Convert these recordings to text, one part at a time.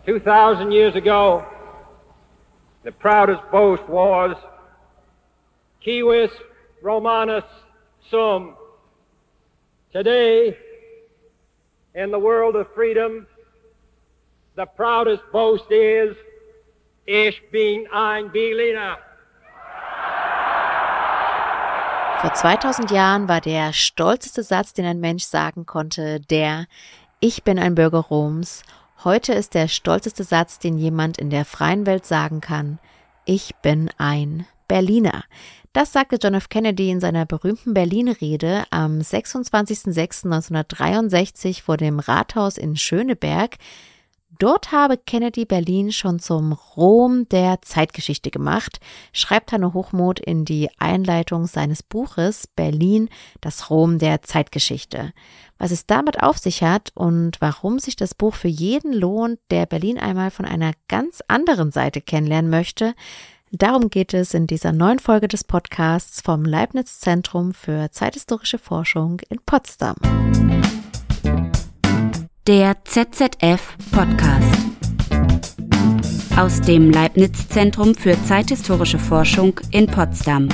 2,000 years ago, the proudest boast was, Civis Romanus sum. Today, in the world of freedom, the proudest boast is, Ich bin ein Berliner. Vor 2000 Jahren war der stolzeste Satz, den ein Mensch sagen konnte, der Ich bin ein Bürger Roms. Heute ist der stolzeste Satz, den jemand in der freien Welt sagen kann, Ich bin ein Berliner. Das sagte John F. Kennedy in seiner berühmten Berlin-Rede am 26.06.1963 vor dem Rathaus in Schöneberg. Dort habe Kennedy Berlin schon zum Rom der Zeitgeschichte gemacht, schreibt Hanno Hochmuth in die Einleitung seines Buches Berlin, das Rom der Zeitgeschichte. Was es damit auf sich hat und warum sich das Buch für jeden lohnt, der Berlin einmal von einer ganz anderen Seite kennenlernen möchte, darum geht es in dieser neuen Folge des Podcasts vom Leibniz-Zentrum für zeithistorische Forschung in Potsdam. Der ZZF-Podcast aus dem Leibniz-Zentrum für zeithistorische Forschung in Potsdam.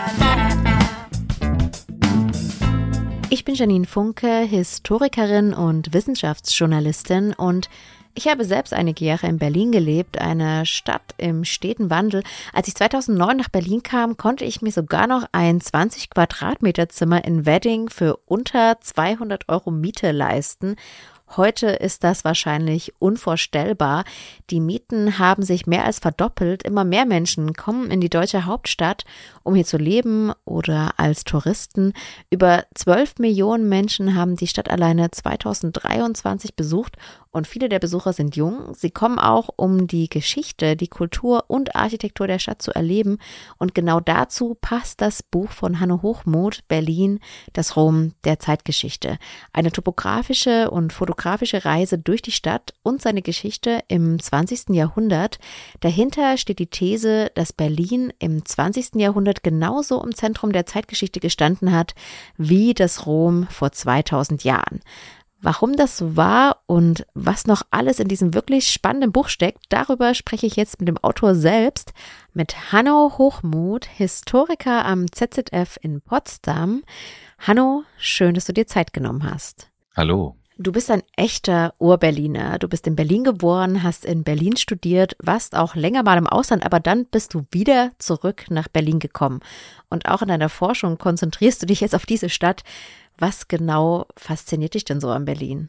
Ich bin Janine Funke, Historikerin und Wissenschaftsjournalistin und ich habe selbst einige Jahre in Berlin gelebt, eine Stadt im steten Wandel. Als ich 2009 nach Berlin kam, konnte ich mir sogar noch ein 20 Quadratmeter Zimmer in Wedding für unter 200 € Miete leisten. Heute ist das wahrscheinlich unvorstellbar. Die Mieten haben sich mehr als verdoppelt. Immer mehr Menschen kommen in die deutsche Hauptstadt, um hier zu leben oder als Touristen. Über 12 Millionen Menschen haben die Stadt alleine 2023 besucht und viele der Besucher sind jung. Sie kommen auch, um die Geschichte, die Kultur und Architektur der Stadt zu erleben. Und genau dazu passt das Buch von Hanno Hochmuth, Berlin, das Rom der Zeitgeschichte. Eine topografische und fotografische Reise durch die Stadt und seine Geschichte im 20. Jahrhundert. Dahinter steht die These, dass Berlin im 20. Jahrhundert genauso im Zentrum der Zeitgeschichte gestanden hat, wie das Rom vor 2000 Jahren. Warum das so war und was noch alles in diesem wirklich spannenden Buch steckt, darüber spreche ich jetzt mit dem Autor selbst, mit Hanno Hochmuth, Historiker am ZZF in Potsdam. Hanno, schön, dass du dir Zeit genommen hast. Hallo. Du bist ein echter Ur-Berliner. Du bist in Berlin geboren, hast in Berlin studiert, warst auch länger mal im Ausland, aber dann bist du wieder zurück nach Berlin gekommen. Und auch in deiner Forschung konzentrierst du dich jetzt auf diese Stadt. Was genau fasziniert dich denn so an Berlin?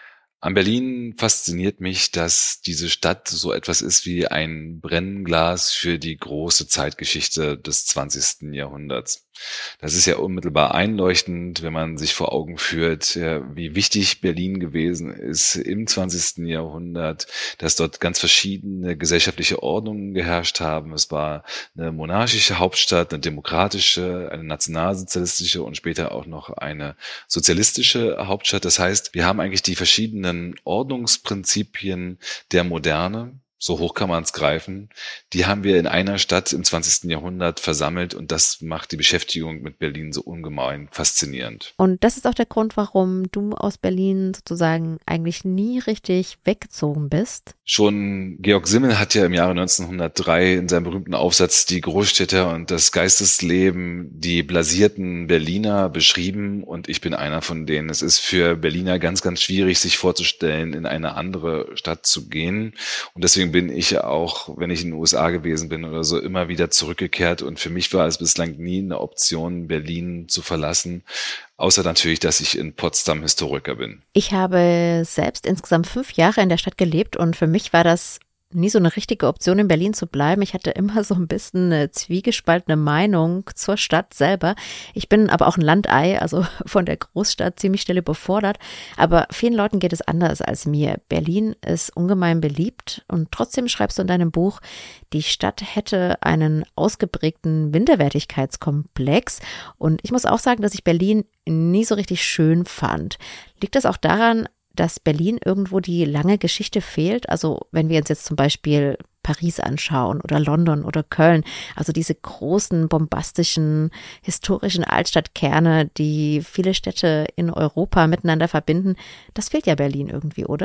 An Berlin fasziniert mich, dass diese Stadt so etwas ist wie ein Brennglas für die große Zeitgeschichte des 20. Jahrhunderts. Das ist ja unmittelbar einleuchtend, wenn man sich vor Augen führt, wie wichtig Berlin gewesen ist im 20. Jahrhundert, dass dort ganz verschiedene gesellschaftliche Ordnungen geherrscht haben. Es war eine monarchische Hauptstadt, eine demokratische, eine nationalsozialistische und später auch noch eine sozialistische Hauptstadt. Das heißt, wir haben eigentlich die verschiedenen Ordnungsprinzipien der Moderne, so hoch kann man es greifen, die haben wir in einer Stadt im 20. Jahrhundert versammelt und das macht die Beschäftigung mit Berlin so ungemein faszinierend. Und das ist auch der Grund, warum du aus Berlin sozusagen eigentlich nie richtig weggezogen bist? Schon Georg Simmel hat ja im Jahre 1903 in seinem berühmten Aufsatz Die Großstädter und das Geistesleben die blasierten Berliner beschrieben und ich bin einer von denen. Es ist für Berliner ganz, ganz schwierig, sich vorzustellen, in eine andere Stadt zu gehen und deswegen bin ich auch, wenn ich in den USA gewesen bin oder so, immer wieder zurückgekehrt und für mich war es bislang nie eine Option, Berlin zu verlassen, außer natürlich, dass ich in Potsdam Historiker bin. Ich habe selbst insgesamt 5 Jahre in der Stadt gelebt und für mich war das nie so eine richtige Option, in Berlin zu bleiben. Ich hatte immer so ein bisschen eine zwiegespaltene Meinung zur Stadt selber. Ich bin aber auch ein Landei, also von der Großstadt ziemlich schnell überfordert. Aber vielen Leuten geht es anders als mir. Berlin ist ungemein beliebt und trotzdem schreibst du in deinem Buch, die Stadt hätte einen ausgeprägten Minderwertigkeitskomplex. Und ich muss auch sagen, dass ich Berlin nie so richtig schön fand. Liegt das auch daran, dass Berlin irgendwo die lange Geschichte fehlt? Also wenn wir uns jetzt zum Beispiel Paris anschauen oder London oder Köln, also diese großen, bombastischen, historischen Altstadtkerne, die viele Städte in Europa miteinander verbinden, das fehlt ja Berlin irgendwie, oder?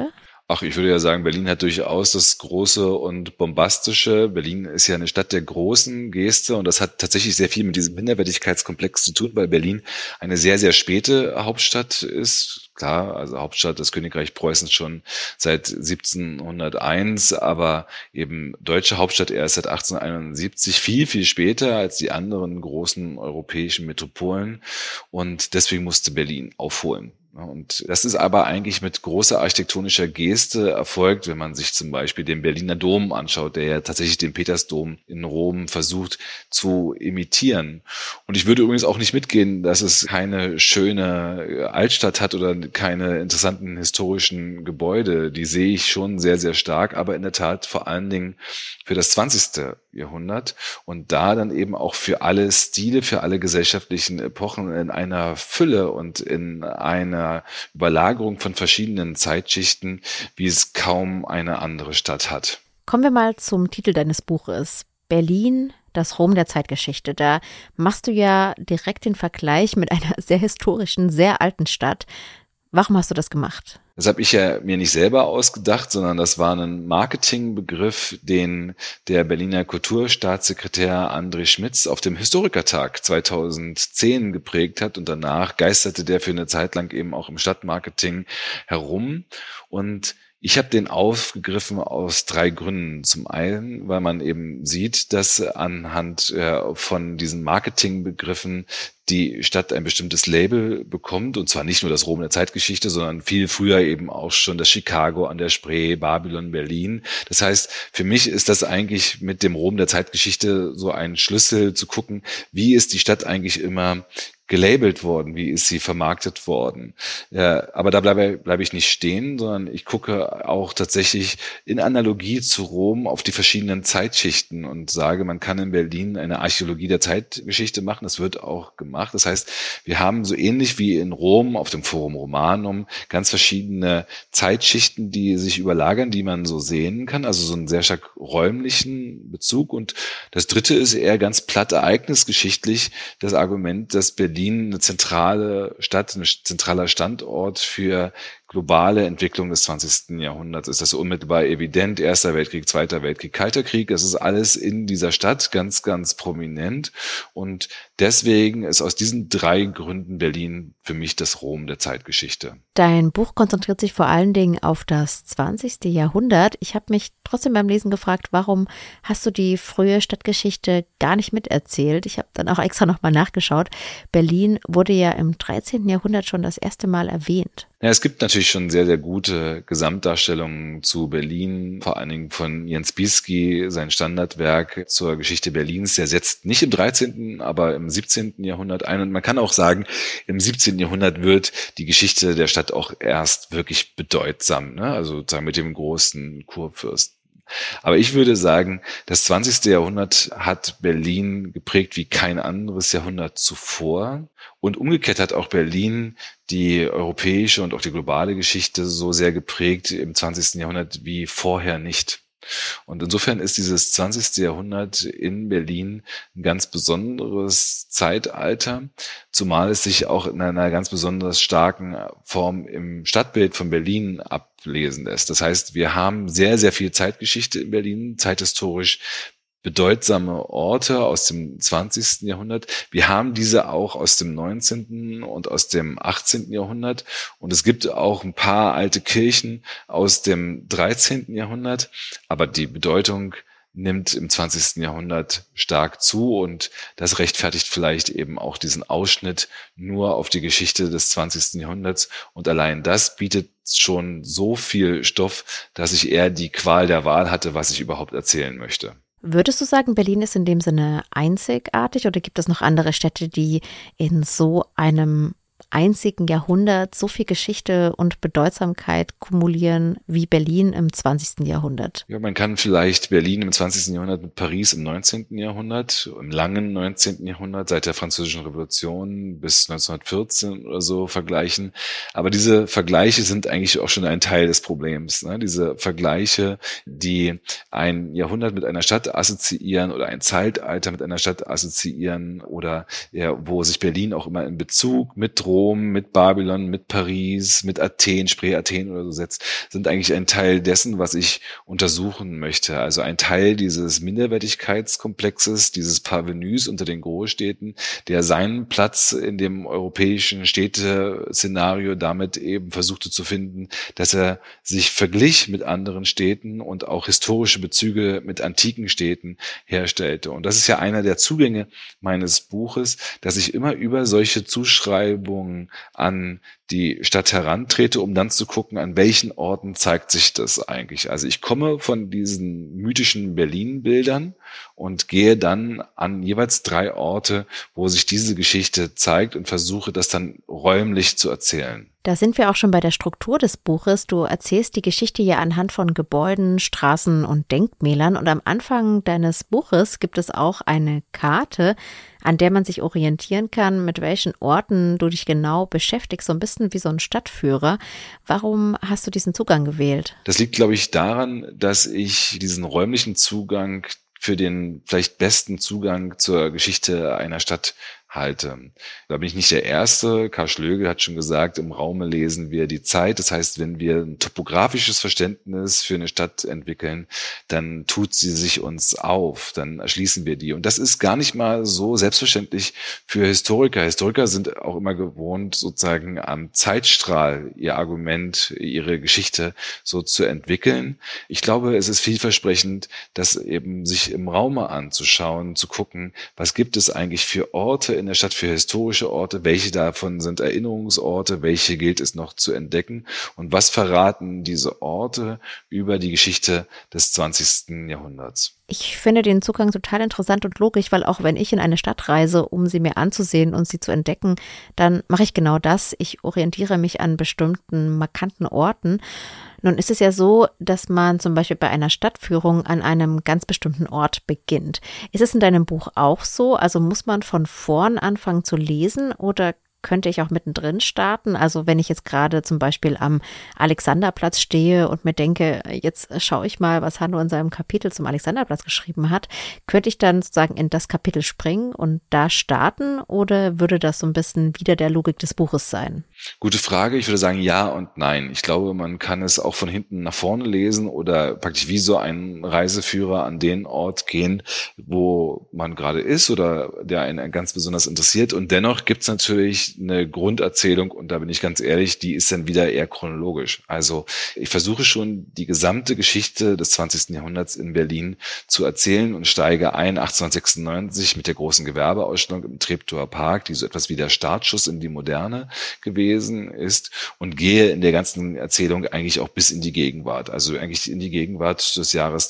Ach, ich würde ja sagen, Berlin hat durchaus das Große und Bombastische. Berlin ist ja eine Stadt der großen Geste und das hat tatsächlich sehr viel mit diesem Minderwertigkeitskomplex zu tun, weil Berlin eine sehr, sehr späte Hauptstadt ist. Klar, also Hauptstadt des Königreich Preußens schon seit 1701, aber eben deutsche Hauptstadt erst seit 1871, viel, viel später als die anderen großen europäischen Metropolen und deswegen musste Berlin aufholen. Und das ist aber eigentlich mit großer architektonischer Geste erfolgt, wenn man sich zum Beispiel den Berliner Dom anschaut, der ja tatsächlich den Petersdom in Rom versucht zu imitieren. Und ich würde übrigens auch nicht mitgehen, dass es keine schöne Altstadt hat oder keine interessanten historischen Gebäude. Die sehe ich schon sehr, sehr stark, aber in der Tat vor allen Dingen für das 20. Jahrhundert und da dann eben auch für alle Stile, für alle gesellschaftlichen Epochen in einer Fülle und in einer Überlagerung von verschiedenen Zeitschichten, wie es kaum eine andere Stadt hat. Kommen wir mal zum Titel deines Buches. Berlin, das Rom der Zeitgeschichte. Da machst du ja direkt den Vergleich mit einer sehr historischen, sehr alten Stadt. Warum hast du das gemacht? Das habe ich ja mir nicht selber ausgedacht, sondern das war ein Marketingbegriff, den der Berliner Kulturstaatssekretär André Schmitz auf dem Historikertag 2010 geprägt hat und danach geisterte der für eine Zeit lang eben auch im Stadtmarketing herum und ich habe den aufgegriffen aus 3 Gründen. Zum einen, weil man eben sieht, dass anhand von diesen Marketingbegriffen die Stadt ein bestimmtes Label bekommt, und zwar nicht nur das Rom der Zeitgeschichte, sondern viel früher eben auch schon das Chicago an der Spree, Babylon, Berlin. Das heißt, für mich ist das eigentlich mit dem Rom der Zeitgeschichte so ein Schlüssel zu gucken, wie ist die Stadt eigentlich immer gelabelt worden, wie ist sie vermarktet worden. Ja, aber da bleibe ich nicht stehen, sondern ich gucke auch tatsächlich in Analogie zu Rom auf die verschiedenen Zeitschichten und sage, man kann in Berlin eine Archäologie der Zeitgeschichte machen. Das wird auch gemacht. Das heißt, wir haben so ähnlich wie in Rom auf dem Forum Romanum ganz verschiedene Zeitschichten, die sich überlagern, die man so sehen kann. Also so einen sehr stark räumlichen Bezug. Und das Dritte ist eher ganz platt ereignisgeschichtlich das Argument, dass Berlin eine zentrale Stadt, ein zentraler Standort für globale Entwicklung des 20. Jahrhunderts ist. Das unmittelbar evident. Erster Weltkrieg, Zweiter Weltkrieg, Kalter Krieg. Das ist alles in dieser Stadt ganz, ganz prominent. Und deswegen ist aus diesen 3 Gründen Berlin für mich das Rom der Zeitgeschichte. Dein Buch konzentriert sich vor allen Dingen auf das 20. Jahrhundert. Ich habe mich trotzdem beim Lesen gefragt, warum hast du die frühe Stadtgeschichte gar nicht miterzählt? Ich habe dann auch extra nochmal nachgeschaut. Berlin wurde ja im 13. Jahrhundert schon das erste Mal erwähnt. Ja, es gibt natürlich schon sehr, sehr gute Gesamtdarstellungen zu Berlin, vor allen Dingen von Jens Bieski, sein Standardwerk zur Geschichte Berlins. Der setzt nicht im 13., aber im 17. Jahrhundert ein. Und man kann auch sagen, im 17. Jahrhundert wird die Geschichte der Stadt auch erst wirklich bedeutsam, ne? Also sozusagen mit dem großen Kurfürsten. Aber ich würde sagen, das 20. Jahrhundert hat Berlin geprägt wie kein anderes Jahrhundert zuvor. Und umgekehrt hat auch Berlin die europäische und auch die globale Geschichte so sehr geprägt im 20. Jahrhundert wie vorher nicht. Und insofern ist dieses 20. Jahrhundert in Berlin ein ganz besonderes Zeitalter, zumal es sich auch in einer ganz besonders starken Form im Stadtbild von Berlin ablesen lässt. Das heißt, wir haben sehr, sehr viel Zeitgeschichte in Berlin, zeithistorisch bedeutsame Orte aus dem 20. Jahrhundert. Wir haben diese auch aus dem 19. und aus dem 18. Jahrhundert. Und es gibt auch ein paar alte Kirchen aus dem 13. Jahrhundert. Aber die Bedeutung nimmt im 20. Jahrhundert stark zu. Und das rechtfertigt vielleicht eben auch diesen Ausschnitt nur auf die Geschichte des 20. Jahrhunderts. Und allein das bietet schon so viel Stoff, dass ich eher die Qual der Wahl hatte, was ich überhaupt erzählen möchte. Würdest du sagen, Berlin ist in dem Sinne einzigartig oder gibt es noch andere Städte, die in so einem einzigen Jahrhundert so viel Geschichte und Bedeutsamkeit kumulieren wie Berlin im 20. Jahrhundert? Ja, man kann vielleicht Berlin im 20. Jahrhundert mit Paris im 19. Jahrhundert, im langen 19. Jahrhundert, seit der Französischen Revolution bis 1914 oder so vergleichen. Aber diese Vergleiche sind eigentlich auch schon ein Teil des Problems, ne? Diese Vergleiche, die ein Jahrhundert mit einer Stadt assoziieren oder ein Zeitalter mit einer Stadt assoziieren oder ja, wo sich Berlin auch immer in Bezug mit Rom, mit Babylon, mit Paris, mit Athen, Spree Athen oder so setzt, sind eigentlich ein Teil dessen, was ich untersuchen möchte. Also ein Teil dieses Minderwertigkeitskomplexes, dieses Parvenus unter den Großstädten, der seinen Platz in dem europäischen Städte-Szenario damit eben versuchte zu finden, dass er sich verglich mit anderen Städten und auch historische Bezüge mit antiken Städten herstellte. Und das ist ja einer der Zugänge meines Buches, dass ich immer über solche Zuschreibungen an die Stadt herantrete, um dann zu gucken, an welchen Orten zeigt sich das eigentlich. Also ich komme von diesen mythischen Berlin-Bildern und gehe dann an jeweils 3 Orte, wo sich diese Geschichte zeigt und versuche, das dann räumlich zu erzählen. Da sind wir auch schon bei der Struktur des Buches. Du erzählst die Geschichte ja anhand von Gebäuden, Straßen und Denkmälern. Und am Anfang deines Buches gibt es auch eine Karte, an der man sich orientieren kann, mit welchen Orten du dich genau beschäftigst, so ein bisschen wie so ein Stadtführer. Warum hast du diesen Zugang gewählt? Das liegt, glaube ich, daran, dass ich diesen räumlichen Zugang für den vielleicht besten Zugang zur Geschichte einer Stadt halte. Da bin ich nicht der Erste. Karl Schlögel hat schon gesagt, im Raume lesen wir die Zeit. Das heißt, wenn wir ein topografisches Verständnis für eine Stadt entwickeln, dann tut sie sich uns auf, dann erschließen wir die. Und das ist gar nicht mal so selbstverständlich für Historiker. Historiker sind auch immer gewohnt, sozusagen am Zeitstrahl ihr Argument, ihre Geschichte so zu entwickeln. Ich glaube, es ist vielversprechend, das eben sich im Raume anzuschauen, zu gucken, was gibt es eigentlich für Orte in der Stadt, für historische Orte, welche davon sind Erinnerungsorte, welche gilt es noch zu entdecken und was verraten diese Orte über die Geschichte des 20. Jahrhunderts. Ich finde den Zugang total interessant und logisch, weil auch wenn ich in eine Stadt reise, um sie mir anzusehen und sie zu entdecken, dann mache ich genau das. Ich orientiere mich an bestimmten markanten Orten. Nun ist es ja so, dass man zum Beispiel bei einer Stadtführung an einem ganz bestimmten Ort beginnt. Ist es in deinem Buch auch so? Also muss man von vorn anfangen zu lesen oder könnte ich auch mittendrin starten? Also wenn ich jetzt gerade zum Beispiel am Alexanderplatz stehe und mir denke, jetzt schaue ich mal, was Hanno in seinem Kapitel zum Alexanderplatz geschrieben hat, könnte ich dann sozusagen in das Kapitel springen und da starten oder würde das so ein bisschen wieder der Logik des Buches sein? Gute Frage. Ich würde sagen ja und nein. Ich glaube, man kann es auch von hinten nach vorne lesen oder praktisch wie so ein Reiseführer an den Ort gehen, wo man gerade ist oder der einen ganz besonders interessiert. Und dennoch gibt es natürlich eine Grunderzählung und da bin ich ganz ehrlich, die ist dann wieder eher chronologisch. Also ich versuche schon die gesamte Geschichte des 20. Jahrhunderts in Berlin zu erzählen und steige ein 1896 mit der großen Gewerbeausstellung im Treptower Park, die so etwas wie der Startschuss in die Moderne gewesen ist und gehe in der ganzen Erzählung eigentlich auch bis in die Gegenwart. Also eigentlich in die Gegenwart des Jahres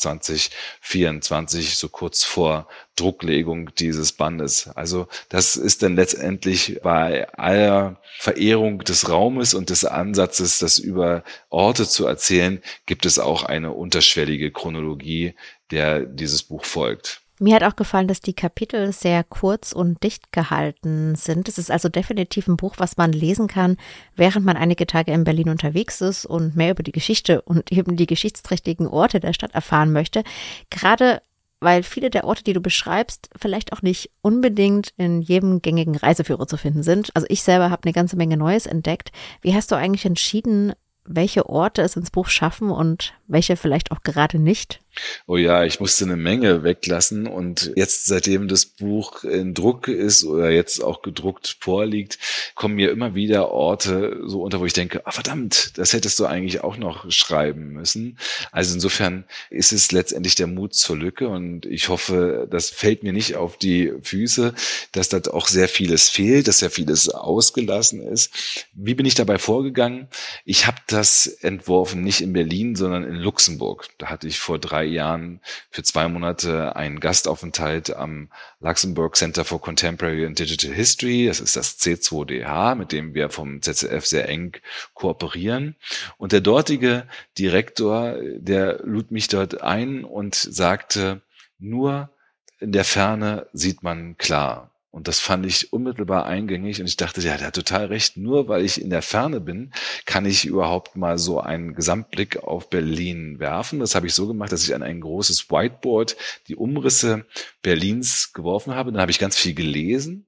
2024, so kurz vor Drucklegung dieses Bandes. Also das ist dann letztendlich bei aller Verehrung des Raumes und des Ansatzes, das über Orte zu erzählen, gibt es auch eine unterschwellige Chronologie, der dieses Buch folgt. Mir hat auch gefallen, dass die Kapitel sehr kurz und dicht gehalten sind. Es ist also definitiv ein Buch, was man lesen kann, während man einige Tage in Berlin unterwegs ist und mehr über die Geschichte und eben die geschichtsträchtigen Orte der Stadt erfahren möchte. Gerade weil viele der Orte, die du beschreibst, vielleicht auch nicht unbedingt in jedem gängigen Reiseführer zu finden sind. Also ich selber habe eine ganze Menge Neues entdeckt. Wie hast du eigentlich entschieden, welche Orte es ins Buch schaffen und welche vielleicht auch gerade nicht? Oh ja, ich musste eine Menge weglassen und jetzt, seitdem das Buch in Druck ist oder jetzt auch gedruckt vorliegt, kommen mir immer wieder Orte so unter, wo ich denke, verdammt, das hättest du eigentlich auch noch schreiben müssen. Also insofern ist es letztendlich der Mut zur Lücke und ich hoffe, das fällt mir nicht auf die Füße, dass da auch sehr vieles fehlt, dass sehr vieles ausgelassen ist. Wie bin ich dabei vorgegangen? Ich habe das entworfen, nicht in Berlin, sondern in Luxemburg. Da hatte ich vor 3 Jahren für 2 Monate einen Gastaufenthalt am Luxembourg Center for Contemporary and Digital History. Das ist das C2DH, mit dem wir vom ZZF sehr eng kooperieren. Und der dortige Direktor, der lud mich dort ein und sagte, nur in der Ferne sieht man klar. Und das fand ich unmittelbar eingängig und ich dachte, ja, der hat total recht. Nur weil ich in der Ferne bin, kann ich überhaupt mal so einen Gesamtblick auf Berlin werfen. Das habe ich so gemacht, dass ich an ein großes Whiteboard die Umrisse Berlins geworfen habe. Dann habe ich ganz viel gelesen,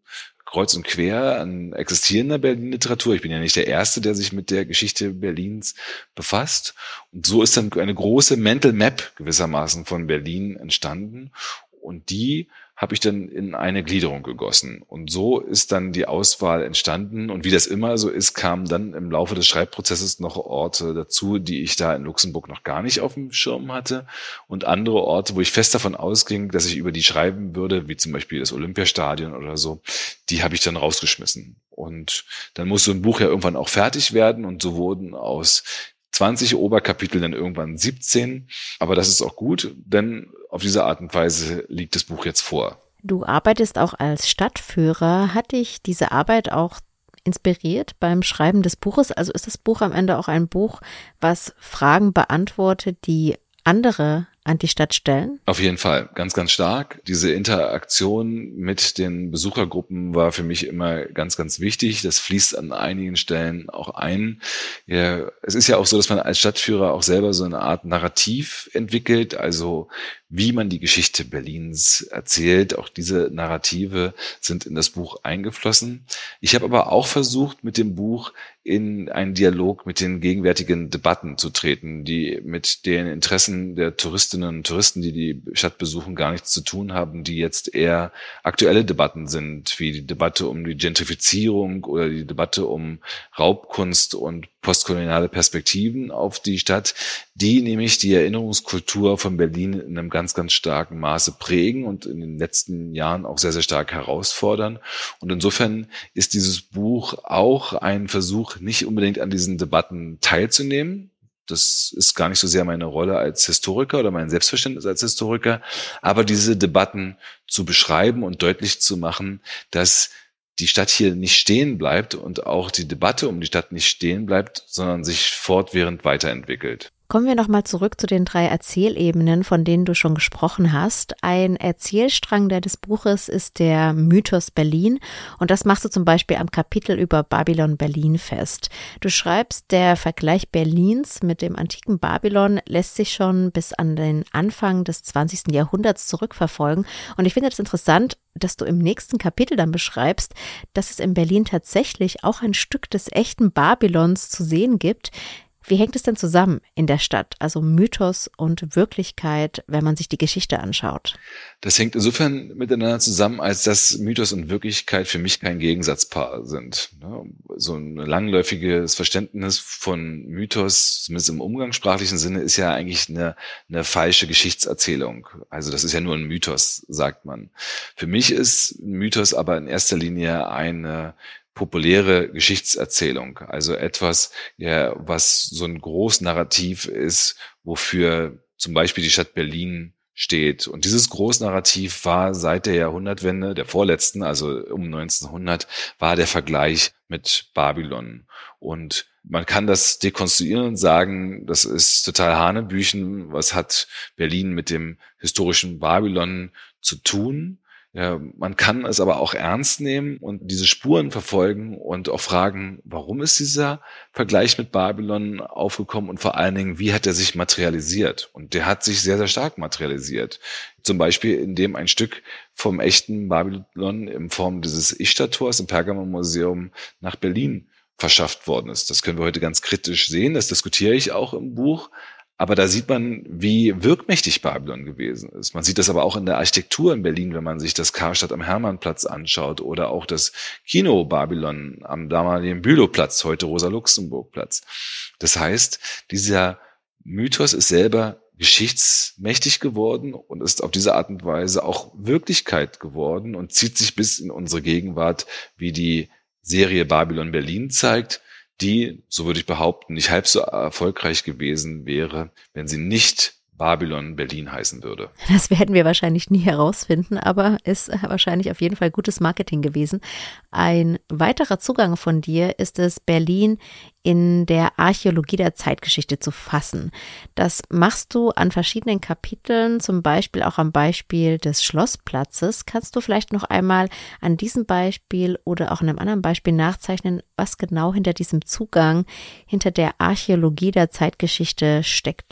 kreuz und quer an existierender Berlin-Literatur. Ich bin ja nicht der Erste, der sich mit der Geschichte Berlins befasst. Und so ist dann eine große Mental Map gewissermaßen von Berlin entstanden. Und die habe ich dann in eine Gliederung gegossen. Und so ist dann die Auswahl entstanden. Und wie das immer so ist, kamen dann im Laufe des Schreibprozesses noch Orte dazu, die ich da in Luxemburg noch gar nicht auf dem Schirm hatte. Und andere Orte, wo ich fest davon ausging, dass ich über die schreiben würde, wie zum Beispiel das Olympiastadion oder so, die habe ich dann rausgeschmissen. Und dann muss so ein Buch ja irgendwann auch fertig werden. Und so wurden aus 20 Oberkapitel dann irgendwann 17. Aber das ist auch gut, denn auf diese Art und Weise liegt das Buch jetzt vor. Du arbeitest auch als Stadtführer. Hat dich diese Arbeit auch inspiriert beim Schreiben des Buches? Also ist das Buch am Ende auch ein Buch, was Fragen beantwortet, die andere an die Stadt stellen? Auf jeden Fall, ganz, ganz stark. Diese Interaktion mit den Besuchergruppen war für mich immer ganz, ganz wichtig. Das fließt an einigen Stellen auch ein. Ja, es ist ja auch so, dass man als Stadtführer auch selber so eine Art Narrativ entwickelt, also wie man die Geschichte Berlins erzählt. Auch diese Narrative sind in das Buch eingeflossen. Ich habe aber auch versucht, mit dem Buch in einen Dialog mit den gegenwärtigen Debatten zu treten, die mit den Interessen der Touristinnen und Touristen, die die Stadt besuchen, gar nichts zu tun haben, die jetzt eher aktuelle Debatten sind, wie die Debatte um die Gentrifizierung oder die Debatte um Raubkunst und postkoloniale Perspektiven auf die Stadt, die nämlich die Erinnerungskultur von Berlin in einem ganz, ganz starken Maße prägen und in den letzten Jahren auch sehr, sehr stark herausfordern. Und insofern ist dieses Buch auch ein Versuch, nicht unbedingt an diesen Debatten teilzunehmen. Das ist gar nicht so sehr meine Rolle als Historiker oder mein Selbstverständnis als Historiker, aber diese Debatten zu beschreiben und deutlich zu machen, dass die Stadt hier nicht stehen bleibt und auch die Debatte um die Stadt nicht stehen bleibt, sondern sich fortwährend weiterentwickelt. Kommen wir nochmal zurück zu den 3 Erzählebenen, von denen du schon gesprochen hast. Ein Erzählstrang des Buches ist der Mythos Berlin und das machst du zum Beispiel am Kapitel über Babylon Berlin fest. Du schreibst, der Vergleich Berlins mit dem antiken Babylon lässt sich schon bis an den Anfang des 20. Jahrhunderts zurückverfolgen und ich finde das interessant, dass du im nächsten Kapitel dann beschreibst, dass es in Berlin tatsächlich auch ein Stück des echten Babylons zu sehen gibt. Wie hängt es denn zusammen in der Stadt, also Mythos und Wirklichkeit, wenn man sich die Geschichte anschaut? Das hängt insofern miteinander zusammen, als dass Mythos und Wirklichkeit für mich kein Gegensatzpaar sind. So ein langläufiges Verständnis von Mythos, zumindest im umgangssprachlichen Sinne, ist ja eigentlich eine falsche Geschichtserzählung. Also das ist ja nur ein Mythos, sagt man. Für mich ist Mythos aber in erster Linie eine populäre Geschichtserzählung, also etwas, ja, was so ein Großnarrativ ist, wofür zum Beispiel die Stadt Berlin steht. Und dieses Großnarrativ war seit der Jahrhundertwende, der vorletzten, also um 1900, war der Vergleich mit Babylon. Und man kann das dekonstruieren und sagen, das ist total Hanebüchen. Was hat Berlin mit dem historischen Babylon zu tun? Ja, man kann es aber auch ernst nehmen und diese Spuren verfolgen und auch fragen, warum ist dieser Vergleich mit Babylon aufgekommen und vor allen Dingen, wie hat er sich materialisiert? Und der hat sich sehr, sehr stark materialisiert. Zum Beispiel, indem ein Stück vom echten Babylon in Form dieses Ishtar-Tors im Pergamon-Museum nach Berlin verschafft worden ist. Das können wir heute ganz kritisch sehen, das diskutiere ich auch im Buch. Aber da sieht man, wie wirkmächtig Babylon gewesen ist. Man sieht das aber auch in der Architektur in Berlin, wenn man sich das Karstadt am Hermannplatz anschaut oder auch das Kino Babylon am damaligen Bülowplatz, heute Rosa-Luxemburg-Platz. Das heißt, dieser Mythos ist selber geschichtsmächtig geworden und ist auf diese Art und Weise auch Wirklichkeit geworden und zieht sich bis in unsere Gegenwart, wie die Serie Babylon Berlin zeigt, die, so würde ich behaupten, nicht halb so erfolgreich gewesen wäre, wenn sie nicht Babylon Berlin heißen würde. Das werden wir wahrscheinlich nie herausfinden, aber ist wahrscheinlich auf jeden Fall gutes Marketing gewesen. Ein weiterer Zugang von dir ist es, Berlin in der Archäologie der Zeitgeschichte zu fassen. Das machst du an verschiedenen Kapiteln, zum Beispiel auch am Beispiel des Schlossplatzes. Kannst du vielleicht noch einmal an diesem Beispiel oder auch an einem anderen Beispiel nachzeichnen, was genau hinter diesem Zugang, hinter der Archäologie der Zeitgeschichte steckt?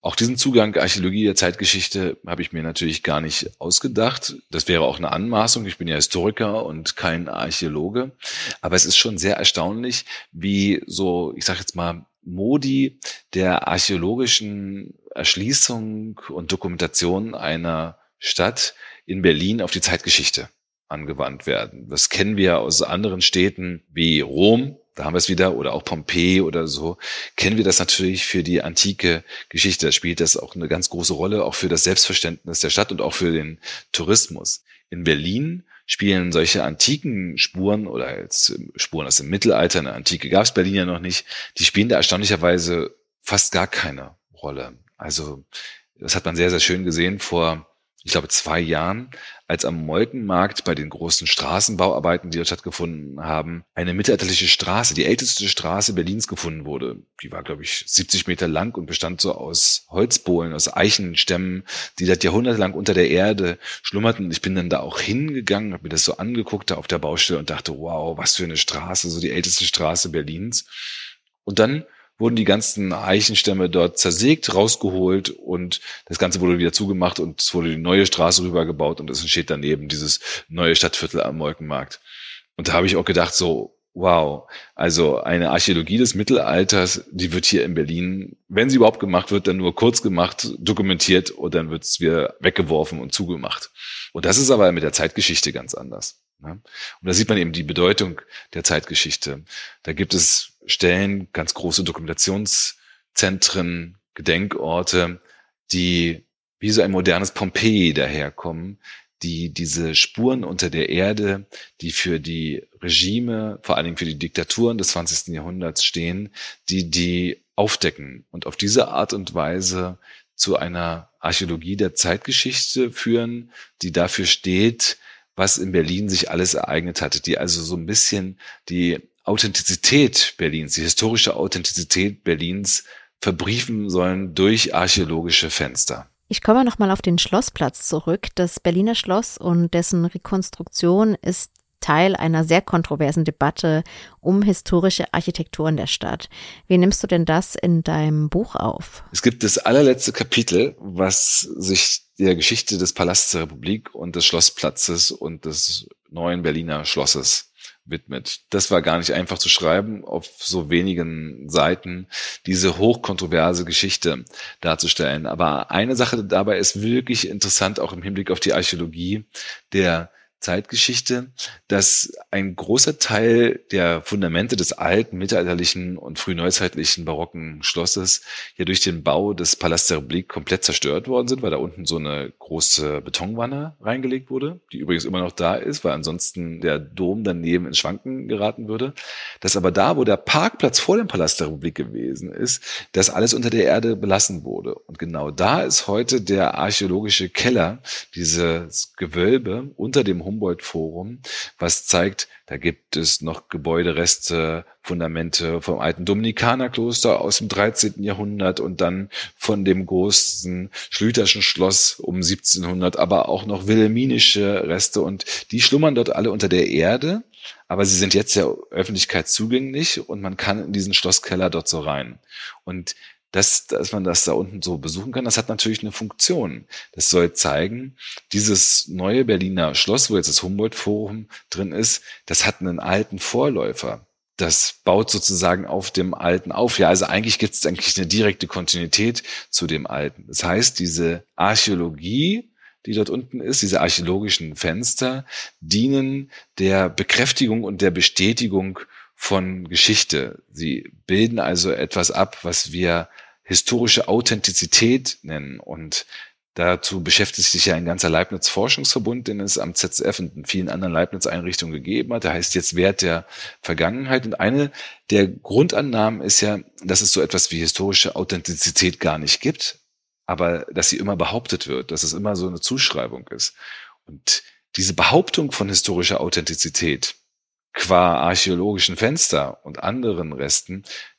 Auch diesen Zugang Archäologie der Zeitgeschichte habe ich mir natürlich gar nicht ausgedacht. Das wäre auch eine Anmaßung. Ich bin ja Historiker und kein Archäologe. Aber es ist schon sehr erstaunlich, wie so, ich sage jetzt mal, Modi der archäologischen Erschließung und Dokumentation einer Stadt in Berlin auf die Zeitgeschichte angewandt werden. Das kennen wir aus anderen Städten wie Rom. Da haben wir es wieder, oder auch Pompeji oder so, kennen wir das natürlich für die antike Geschichte. Da spielt das auch eine ganz große Rolle, auch für das Selbstverständnis der Stadt und auch für den Tourismus. In Berlin spielen solche antiken Spuren oder jetzt Spuren aus dem Mittelalter, in der Antike gab es Berlin ja noch nicht, die spielen da erstaunlicherweise fast gar keine Rolle. Also das hat man sehr, sehr schön gesehen vor, ich glaube, 2 Jahren, als am Molkenmarkt bei den großen Straßenbauarbeiten, die dort stattgefunden haben, eine mittelalterliche Straße, die älteste Straße Berlins gefunden wurde. Die war, glaube ich, 70 Meter lang und bestand so aus Holzbohlen, aus Eichenstämmen, die seit jahrhundertelang unter der Erde schlummerten. Ich bin dann da auch hingegangen, habe mir das so angeguckt da auf der Baustelle und dachte, wow, was für eine Straße, so die älteste Straße Berlins. Und dann wurden die ganzen Eichenstämme dort zersägt, rausgeholt und das Ganze wurde wieder zugemacht und es wurde die neue Straße rübergebaut und es entsteht daneben dieses neue Stadtviertel am Molkenmarkt. Und da habe ich auch gedacht so, wow, also eine Archäologie des Mittelalters, die wird hier in Berlin, wenn sie überhaupt gemacht wird, dann nur kurz gemacht, dokumentiert und dann wird es wieder weggeworfen und zugemacht. Und das ist aber mit der Zeitgeschichte ganz anders. Und da sieht man eben die Bedeutung der Zeitgeschichte. Da gibt es Stellen, ganz große Dokumentationszentren, Gedenkorte, die wie so ein modernes Pompeji daherkommen, die diese Spuren unter der Erde, die für die Regime, vor allen Dingen für die Diktaturen des 20. Jahrhunderts stehen, die aufdecken und auf diese Art und Weise zu einer Archäologie der Zeitgeschichte führen, die dafür steht, was in Berlin sich alles ereignet hatte, die also so ein bisschen die Authentizität Berlins, die historische Authentizität Berlins verbriefen sollen durch archäologische Fenster. Ich komme nochmal auf den Schlossplatz zurück. Das Berliner Schloss und dessen Rekonstruktion ist Teil einer sehr kontroversen Debatte um historische Architekturen der Stadt. Wie nimmst du denn das in deinem Buch auf? Es gibt das allerletzte Kapitel, was sich der Geschichte des Palasts der Republik und des Schlossplatzes und des neuen Berliner Schlosses widmet. Das war gar nicht einfach zu schreiben, auf so wenigen Seiten diese hochkontroverse Geschichte darzustellen. Aber eine Sache dabei ist wirklich interessant, auch im Hinblick auf die Archäologie der Zeitgeschichte, dass ein großer Teil der Fundamente des alten, mittelalterlichen und frühneuzeitlichen barocken Schlosses ja durch den Bau des Palasts der Republik komplett zerstört worden sind, weil da unten so eine große Betonwanne reingelegt wurde, die übrigens immer noch da ist, weil ansonsten der Dom daneben ins Schwanken geraten würde. Dass aber da, wo der Parkplatz vor dem Palast der Republik gewesen ist, das alles unter der Erde belassen wurde. Und genau da ist heute der archäologische Keller, dieses Gewölbe unter dem Humboldt-Forum, was zeigt, da gibt es noch Gebäudereste, Fundamente vom alten Dominikanerkloster aus dem 13. Jahrhundert und dann von dem großen Schlüterschen Schloss um 1700, aber auch noch wilhelminische Reste und die schlummern dort alle unter der Erde, aber sie sind jetzt der Öffentlichkeit zugänglich und man kann in diesen Schlosskeller dort so rein. Und dass man das da unten so besuchen kann, das hat natürlich eine Funktion. Das soll zeigen, dieses neue Berliner Schloss, wo jetzt das Humboldt-Forum drin ist, das hat einen alten Vorläufer. Das baut sozusagen auf dem Alten auf. Ja, also eigentlich gibt es eigentlich eine direkte Kontinuität zu dem Alten. Das heißt, diese Archäologie, die dort unten ist, diese archäologischen Fenster, dienen der Bekräftigung und der Bestätigung von Geschichte. Sie bilden also etwas ab, was wir historische Authentizität nennen. Und dazu beschäftigt sich ja ein ganzer Leibniz-Forschungsverbund, den es am ZSF und in vielen anderen Leibniz-Einrichtungen gegeben hat. Der heißt jetzt Wert der Vergangenheit. Und eine der Grundannahmen ist ja, dass es so etwas wie historische Authentizität gar nicht gibt, aber dass sie immer behauptet wird, dass es immer so eine Zuschreibung ist. Und diese Behauptung von historischer Authentizität qua archäologischen Fenster und anderen Resten,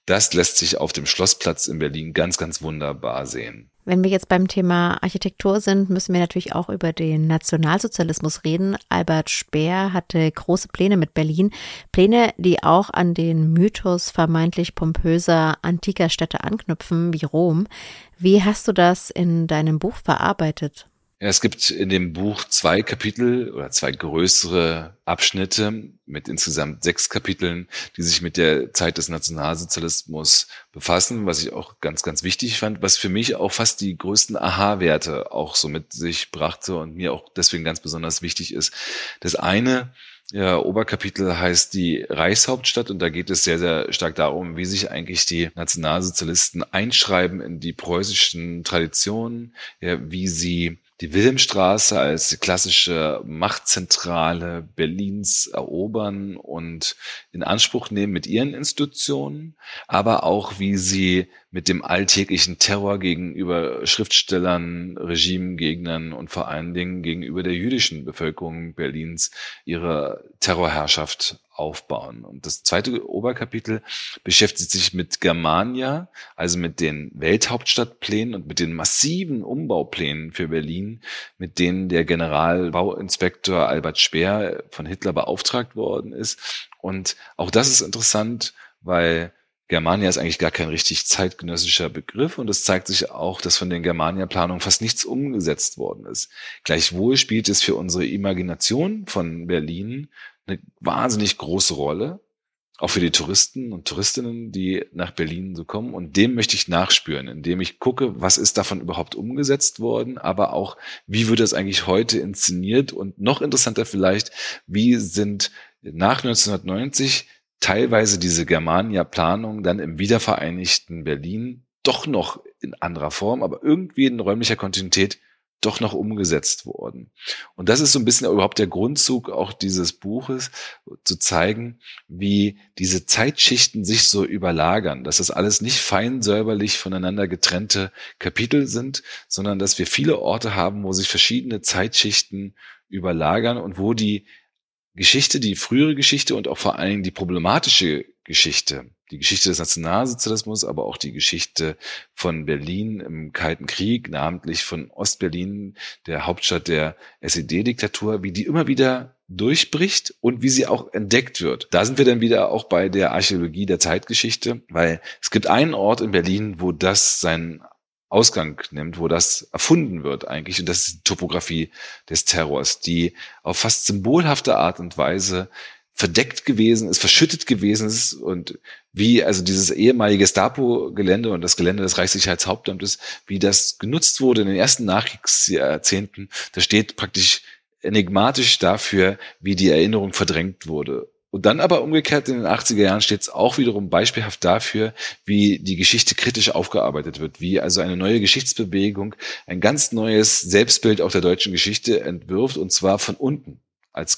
das lässt sich auf dem Schlossplatz in Berlin ganz, ganz wunderbar sehen. Wenn wir jetzt beim Thema Architektur sind, müssen wir natürlich auch über den Nationalsozialismus reden. Albert Speer hatte große Pläne mit Berlin. Pläne, die auch an den Mythos vermeintlich pompöser antiker Städte anknüpfen, wie Rom. Wie hast du das in deinem Buch verarbeitet? Ja, es gibt in dem Buch 2 Kapitel oder 2 größere Abschnitte mit insgesamt 6 Kapiteln, die sich mit der Zeit des Nationalsozialismus befassen, was ich auch ganz, ganz wichtig fand, was für mich auch fast die größten Aha-Werte auch so mit sich brachte und mir auch deswegen ganz besonders wichtig ist. Das eine Oberkapitel heißt die Reichshauptstadt und da geht es sehr, sehr stark darum, wie sich eigentlich die Nationalsozialisten einschreiben in die preußischen Traditionen, wie sie die Wilhelmstraße als die klassische Machtzentrale Berlins erobern und in Anspruch nehmen mit ihren Institutionen, aber auch wie sie mit dem alltäglichen Terror gegenüber Schriftstellern, Regimegegnern und vor allen Dingen gegenüber der jüdischen Bevölkerung Berlins ihre Terrorherrschaft aufbauen. Und das zweite Oberkapitel beschäftigt sich mit Germania, also mit den Welthauptstadtplänen und mit den massiven Umbauplänen für Berlin, mit denen der Generalbauinspektor Albert Speer von Hitler beauftragt worden ist. Und auch das ist interessant, weil Germania ist eigentlich gar kein richtig zeitgenössischer Begriff und es zeigt sich auch, dass von den Germania-Planungen fast nichts umgesetzt worden ist. Gleichwohl spielt es für unsere Imagination von Berlin eine wahnsinnig große Rolle, auch für die Touristen und Touristinnen, die nach Berlin so kommen. Und dem möchte ich nachspüren, indem ich gucke, was ist davon überhaupt umgesetzt worden, aber auch, wie wird das eigentlich heute inszeniert und noch interessanter vielleicht, wie sind nach 1990 teilweise diese Germania-Planung dann im wiedervereinigten Berlin doch noch in anderer Form, aber irgendwie in räumlicher Kontinuität doch noch umgesetzt worden. Und das ist so ein bisschen überhaupt der Grundzug auch dieses Buches, zu zeigen, wie diese Zeitschichten sich so überlagern, dass das alles nicht fein säuberlich voneinander getrennte Kapitel sind, sondern dass wir viele Orte haben, wo sich verschiedene Zeitschichten überlagern und wo die Geschichte, die frühere Geschichte und auch vor allen Dingen die problematische Geschichte, die Geschichte des Nationalsozialismus, aber auch die Geschichte von Berlin im Kalten Krieg, namentlich von Ostberlin, der Hauptstadt der SED-Diktatur, wie die immer wieder durchbricht und wie sie auch entdeckt wird. Da sind wir dann wieder auch bei der Archäologie der Zeitgeschichte, weil es gibt einen Ort in Berlin, wo das seinen Ausgang nimmt, wo das erfunden wird eigentlich. Und das ist die Topografie des Terrors, die auf fast symbolhafte Art und Weise verdeckt gewesen ist, verschüttet gewesen ist und wie also dieses ehemalige Gestapo-Gelände und das Gelände des Reichssicherheitshauptamtes, wie das genutzt wurde in den ersten Nachkriegsjahrzehnten, das steht praktisch enigmatisch dafür, wie die Erinnerung verdrängt wurde. Und dann aber umgekehrt in den 80er Jahren steht es auch wiederum beispielhaft dafür, wie die Geschichte kritisch aufgearbeitet wird, wie also eine neue Geschichtsbewegung ein ganz neues Selbstbild auch der deutschen Geschichte entwirft und zwar von unten als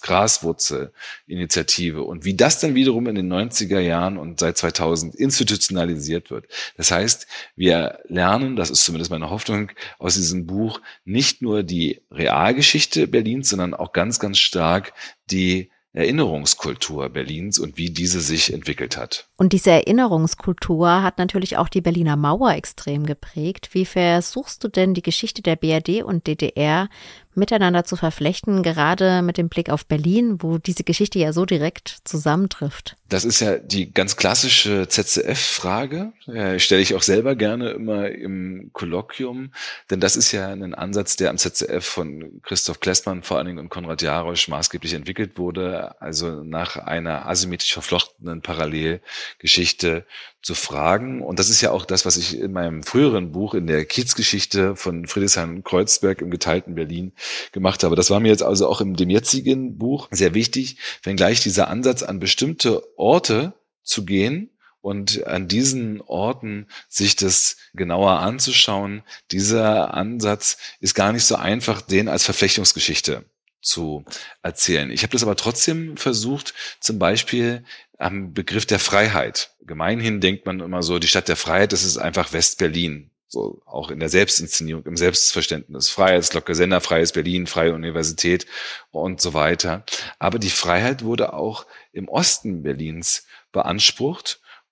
Graswurzelinitiative und wie das dann wiederum in den 90er Jahren und seit 2000 institutionalisiert wird. Das heißt, wir lernen, das ist zumindest meine Hoffnung aus diesem Buch, nicht nur die Realgeschichte Berlins, sondern auch ganz, ganz stark die Erinnerungskultur Berlins und wie diese sich entwickelt hat. Und diese Erinnerungskultur hat natürlich auch die Berliner Mauer extrem geprägt. Wie versuchst du denn die Geschichte der BRD und DDR miteinander zu verflechten, gerade mit dem Blick auf Berlin, wo diese Geschichte ja so direkt zusammentrifft? Das ist ja die ganz klassische ZCF-Frage, stelle ich auch selber gerne immer im Kolloquium, denn das ist ja ein Ansatz, der am ZCF von Christoph Klessmann vor allen Dingen und Konrad Jarosch maßgeblich entwickelt wurde, also nach einer asymmetrisch verflochtenen Parallelgeschichte zu fragen. Und das ist ja auch das, was ich in meinem früheren Buch in der Kiezgeschichte von Friedrichshain-Kreuzberg im geteilten Berlin gemacht habe. Das war mir jetzt also auch in dem jetzigen Buch sehr wichtig, wenngleich dieser Ansatz an bestimmte Orte zu gehen und an diesen Orten sich das genauer anzuschauen. Dieser Ansatz ist gar nicht so einfach, den als Verflechtungsgeschichte zu erzählen. Ich habe das aber trotzdem versucht, zum Beispiel am Begriff der Freiheit. Gemeinhin denkt man immer so, die Stadt der Freiheit, das ist einfach West-Berlin. So auch in der Selbstinszenierung, im Selbstverständnis. Freiheitsglocke, Senderfreies Berlin, Freie Universität und so weiter. Aber die Freiheit wurde auch im Osten Berlins beansprucht.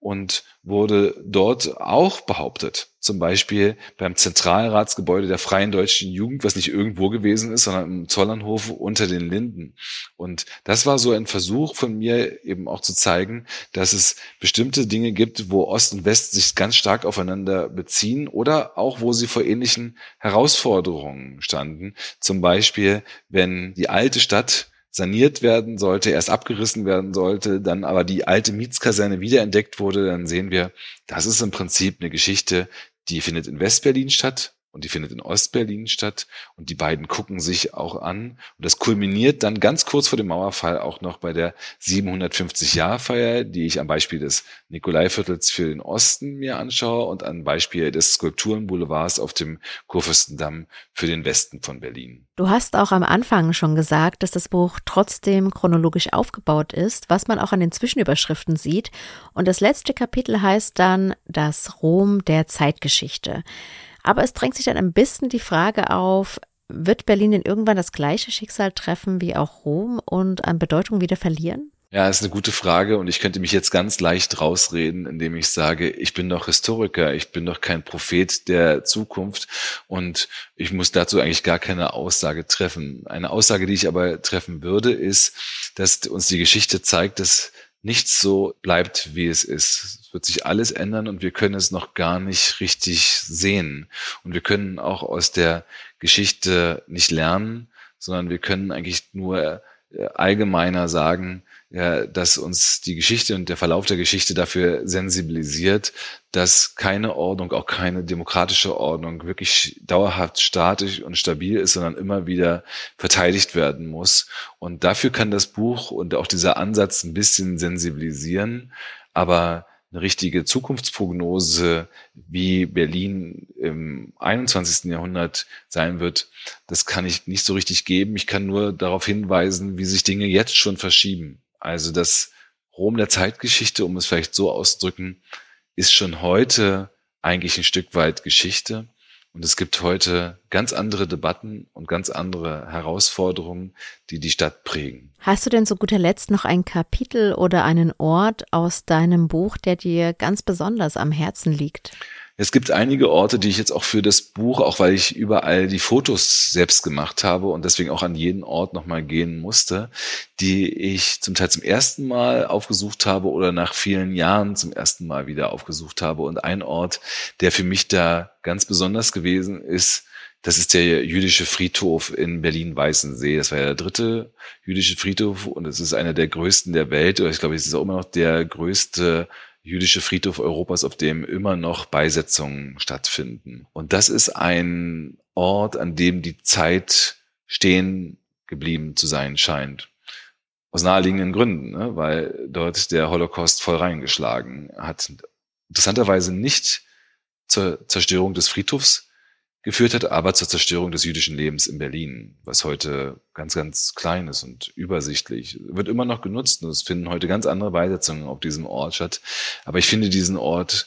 und wurde dort auch behauptet. Zum Beispiel beim Zentralratsgebäude der Freien Deutschen Jugend, was nicht irgendwo gewesen ist, sondern im Zollernhof unter den Linden. Und das war so ein Versuch von mir, eben auch zu zeigen, dass es bestimmte Dinge gibt, wo Ost und West sich ganz stark aufeinander beziehen oder auch, wo sie vor ähnlichen Herausforderungen standen. Zum Beispiel, wenn die alte Stadt saniert werden sollte, erst abgerissen werden sollte, dann aber die alte Mietskaserne wiederentdeckt wurde, dann sehen wir, das ist im Prinzip eine Geschichte, die findet in Westberlin statt und die findet in Ostberlin statt und die beiden gucken sich auch an. Und das kulminiert dann ganz kurz vor dem Mauerfall auch noch bei der 750-Jahr-Feier, die ich am Beispiel des Nikolaiviertels für den Osten mir anschaue und am Beispiel des Skulpturenboulevards auf dem Kurfürstendamm für den Westen von Berlin. Du hast auch am Anfang schon gesagt, dass das Buch trotzdem chronologisch aufgebaut ist, was man auch an den Zwischenüberschriften sieht. Und das letzte Kapitel heißt dann das Rom der Zeitgeschichte. Aber es drängt sich dann ein bisschen die Frage auf, wird Berlin denn irgendwann das gleiche Schicksal treffen wie auch Rom und an Bedeutung wieder verlieren? Ja, ist eine gute Frage und ich könnte mich jetzt ganz leicht rausreden, indem ich sage, ich bin doch Historiker, ich bin doch kein Prophet der Zukunft und ich muss dazu eigentlich gar keine Aussage treffen. Eine Aussage, die ich aber treffen würde, ist, dass uns die Geschichte zeigt, dass nichts so bleibt, wie es ist. Es wird sich alles ändern und wir können es noch gar nicht richtig sehen. Und wir können auch aus der Geschichte nicht lernen, sondern wir können eigentlich nur allgemeiner sagen, ja, dass uns die Geschichte und der Verlauf der Geschichte dafür sensibilisiert, dass keine Ordnung, auch keine demokratische Ordnung wirklich dauerhaft statisch und stabil ist, sondern immer wieder verteidigt werden muss. Und dafür kann das Buch und auch dieser Ansatz ein bisschen sensibilisieren, aber eine richtige Zukunftsprognose, wie Berlin im 21. Jahrhundert sein wird, das kann ich nicht so richtig geben. Ich kann nur darauf hinweisen, wie sich Dinge jetzt schon verschieben. Also das Rom der Zeitgeschichte, um es vielleicht so auszudrücken, ist schon heute eigentlich ein Stück weit Geschichte. Und es gibt heute ganz andere Debatten und ganz andere Herausforderungen, die die Stadt prägen. Hast du denn zu guter Letzt noch ein Kapitel oder einen Ort aus deinem Buch, der dir ganz besonders am Herzen liegt? Es gibt einige Orte, die ich jetzt auch für das Buch, auch weil ich überall die Fotos selbst gemacht habe und deswegen auch an jeden Ort nochmal gehen musste, die ich zum Teil zum ersten Mal aufgesucht habe oder nach vielen Jahren zum ersten Mal wieder aufgesucht habe. Und ein Ort, der für mich da ganz besonders gewesen ist, das ist der jüdische Friedhof in Berlin-Weißensee. Das war ja der 3. jüdische Friedhof und es ist einer der größten der Welt. Oder ich glaube, es ist auch immer noch der größte jüdische Friedhof Europas, auf dem immer noch Beisetzungen stattfinden. Und das ist ein Ort, an dem die Zeit stehen geblieben zu sein scheint. Aus naheliegenden Gründen, ne? Weil dort der Holocaust voll reingeschlagen hat. Interessanterweise nicht zur Zerstörung des Friedhofs geführt hat, aber zur Zerstörung des jüdischen Lebens in Berlin, was heute ganz, ganz klein ist und übersichtlich. Wird immer noch genutzt und es finden heute ganz andere Beisetzungen auf diesem Ort statt. Aber ich finde diesen Ort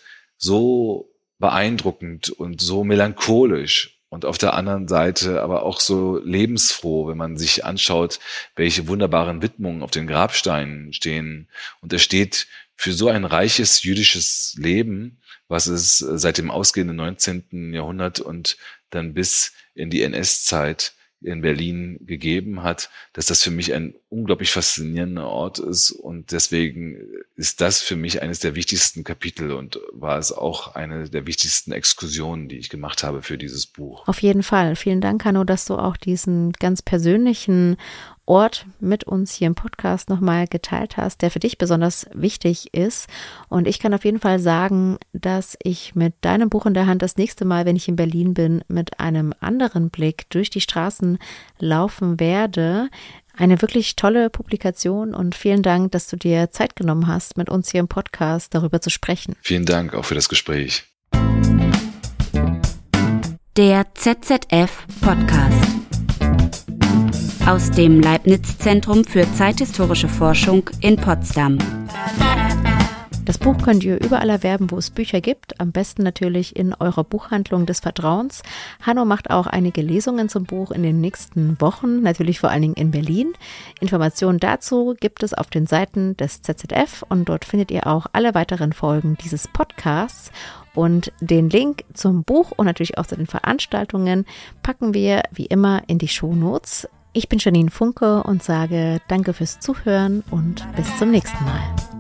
so beeindruckend und so melancholisch und auf der anderen Seite aber auch so lebensfroh, wenn man sich anschaut, welche wunderbaren Widmungen auf den Grabsteinen stehen. Und er steht für so ein reiches jüdisches Leben, was es seit dem ausgehenden 19. Jahrhundert und dann bis in die NS-Zeit in Berlin gegeben hat, dass das für mich ein unglaublich faszinierender Ort ist und deswegen ist das für mich eines der wichtigsten Kapitel und war es auch eine der wichtigsten Exkursionen, die ich gemacht habe für dieses Buch. Auf jeden Fall. Vielen Dank, Hanno, dass du auch diesen ganz persönlichen Ort mit uns hier im Podcast nochmal geteilt hast, der für dich besonders wichtig ist. Und ich kann auf jeden Fall sagen, dass ich mit deinem Buch in der Hand das nächste Mal, wenn ich in Berlin bin, mit einem anderen Blick durch die Straßen laufen werde. Eine wirklich tolle Publikation und vielen Dank, dass du dir Zeit genommen hast, mit uns hier im Podcast darüber zu sprechen. Vielen Dank auch für das Gespräch. Der ZZF Podcast. Aus dem Leibniz Zentrum für zeithistorische Forschung in Potsdam. Das Buch könnt ihr überall erwerben, wo es Bücher gibt, am besten natürlich in eurer Buchhandlung des Vertrauens. Hanno macht auch einige Lesungen zum Buch in den nächsten Wochen, natürlich vor allen Dingen in Berlin. Informationen dazu gibt es auf den Seiten des ZZF und dort findet ihr auch alle weiteren Folgen dieses Podcasts. Und den Link zum Buch und natürlich auch zu den Veranstaltungen packen wir wie immer in die Shownotes. Ich bin Janine Funke und sage danke fürs Zuhören und bis zum nächsten Mal.